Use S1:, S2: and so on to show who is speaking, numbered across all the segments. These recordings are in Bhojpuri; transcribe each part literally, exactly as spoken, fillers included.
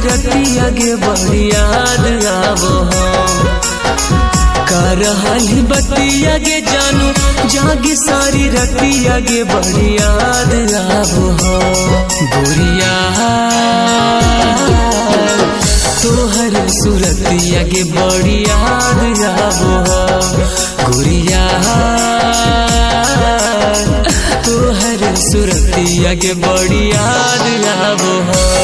S1: रतिया गे बड़ी याद आवो कर हाली बतिया गे जानू जागे सारी रतिया गे बड़ी याद आवो गोरिया तोहर सुरतिया गे बड़ी याद आवो गोरिया तोहर सुरतिया गे बड़ी याद आवो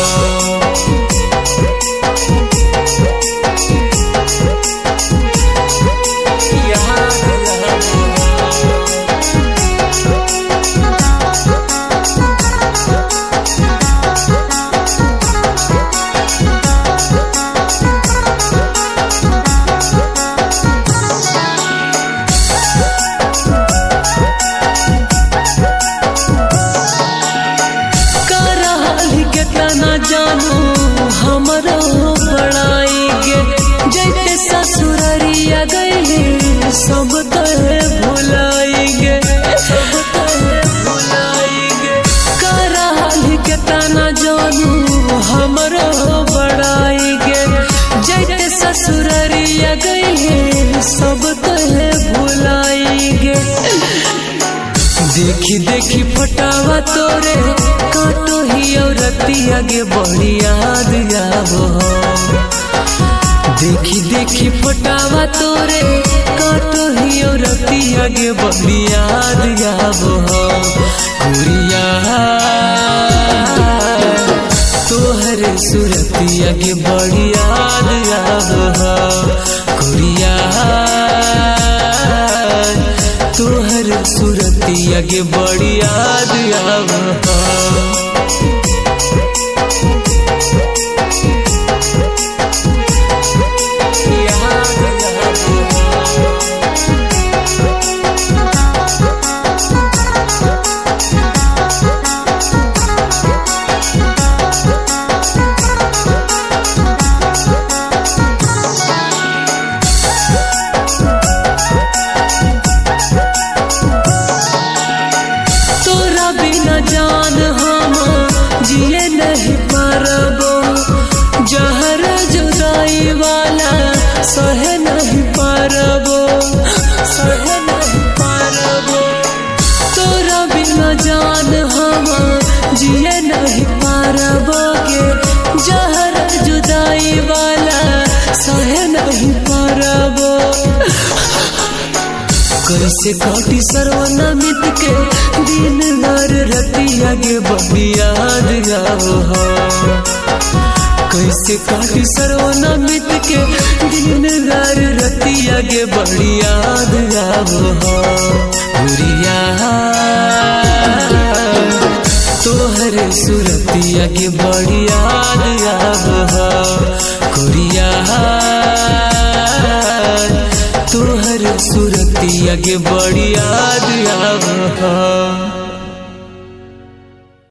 S1: जानू हमारा बड़ाई गे जैसे ससुररिया गई सब तहे भुलाएंगे सब तहे भुलाएंगे कराली के तना जानू हमारा बड़ाई गे जैसे ससुररिया गई सब तहे भुलाएंगे देखी देखी फटावा तोरे काटो ही और रतिया गे बड़ी याद आवो देखी देखी फटावा तोरे काटो ही और रतिया गे बड़ी याद आवो गोरिया तोहर सुरतिया गे बड़ी याद आवो गोरिया तोहर सुरतिया गे बड़ी याद आवो जान हम जिए नहीं पारबो जहर जुदाई वाला सहे नहीं पारबो सहे नहीं पारबो तोरा बिना जान हम जिए नहीं पारबो के जहर जुदाई वाला सहे नहीं पारबो कैसे काटी सर्वनामित के दिन भर रतिया गे बड़ी याद आवो कैसे काटी सर्वनामित के दिन भर रतिया गे बड़ी याद आवो गोरिया तोहर सुरतिया गे बड़ी याद आवो गोरिया तोहर सुरतिया गे बड़ी याद आवो।